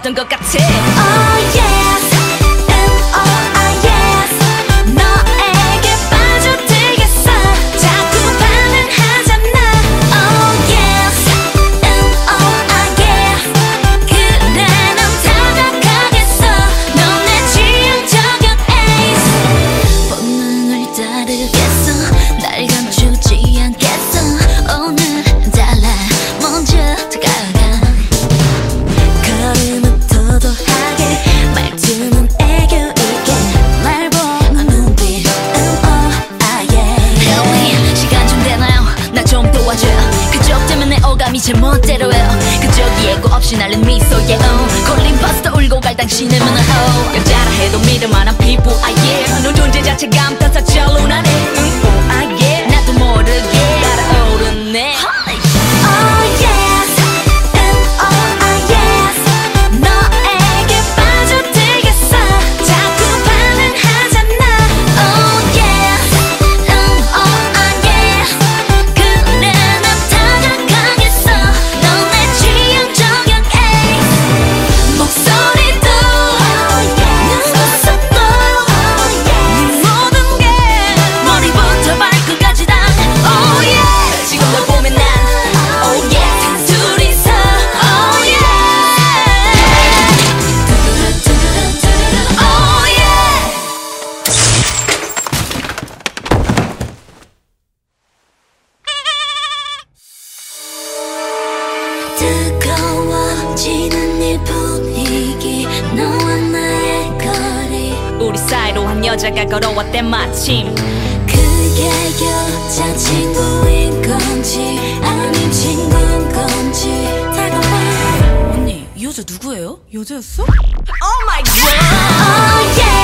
왔던 것 같아. Oh yes, oh yes. 너에게 빠져들겠어. 자꾸 반응하잖아. Oh yes, oh yes. 그래 넌 다가가겠어. 넌 내 취향 저격 ace. 본능을 따르겠어. 날 감추지 않겠어. 오늘은 달라. 먼저 다가가. 걸음은 도도하게 말투는 애교 있게 날 보는 눈빛 Help me 시간 좀 되나요? 나 좀 도와줘요. 그쪽 때문에 오감이 제 멋대로예요. 그쪽 예고 없이 날린 미소에 걸린 버스터 울고 갈 당신의 문을 여자라 해도 믿을 만한 피부 너 존재 자체가 감탄사 절로나네 나도 모르게 달아오르네. Oh yes, oh yes. 너에게 빠져들겠어. 자꾸 반응하잖아. Oh yes, oh yes. 그래 난 다가가겠어. 넌 내 취향 저격 ace. 목소리도 눈웃음도 네 모든 게 머리부터 발끝까지 다 Oh yeah. 지금 널 보면 난 Oh yeah. 둘이서 Oh yeah. Oh yeah. 뜨거워지는 이 분위기 너와 나의 거리 우리 사이로 한 여자가 걸어왔대 마침. 그게 여자친구인 건지 아닌 친구인 건지 다가와. 언니 이 여자 누구예요? 여자였어? Oh my god. Oh yeah.